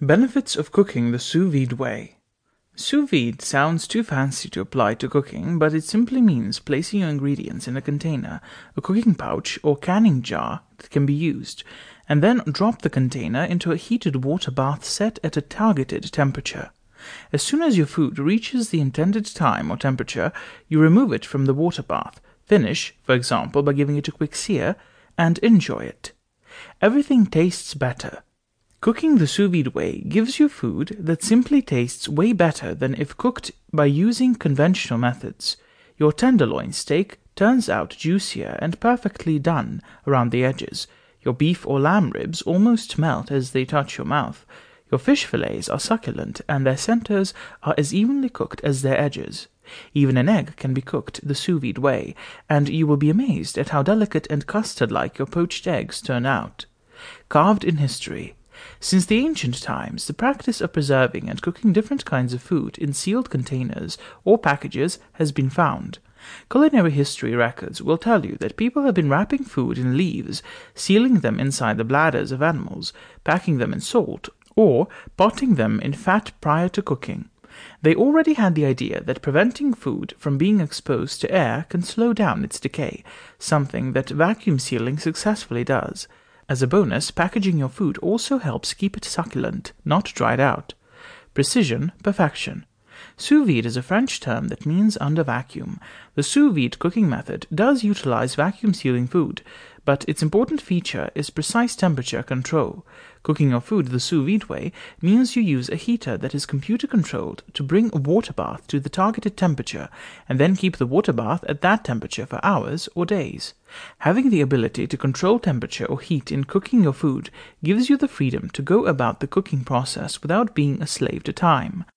Benefits of cooking the sous vide way. Sous vide sounds too fancy to apply to cooking, but it simply means placing your ingredients in a container, a cooking pouch, or canning jar that can be used, and then drop the container into a heated water bath set at a targeted temperature. As soon as your food reaches the intended time or temperature, you remove it from the water bath, finish, for example, by giving it a quick sear, and enjoy it. Everything tastes better. Cooking the sous vide way gives you food that simply tastes way better than if cooked by using conventional methods. Your tenderloin steak turns out juicier and perfectly done around the edges. Your beef or lamb ribs almost melt as they touch your mouth. Your fish fillets are succulent, and their centers are as evenly cooked as their edges. Even an egg can be cooked the sous vide way, and you will be amazed at how delicate and custard-like your poached eggs turn out. Carved in history. Since the ancient times, the practice of preserving and cooking different kinds of food in sealed containers or packages has been found. Culinary history records will tell you that people have been wrapping food in leaves, sealing them inside the bladders of animals, packing them in salt, or potting them in fat prior to cooking. They already had the idea that preventing food from being exposed to air can slow down its decay, something that vacuum sealing successfully does. As a bonus, packaging your food also helps keep it succulent, not dried out. Precision, perfection. Sous vide is a French term that means under vacuum. The sous vide cooking method does utilize vacuum sealing food, but its important feature is precise temperature control. Cooking your food the sous vide way means you use a heater that is computer-controlled to bring a water bath to the targeted temperature, and then keep the water bath at that temperature for hours or days. Having the ability to control temperature or heat in cooking your food gives you the freedom to go about the cooking process without being a slave to time.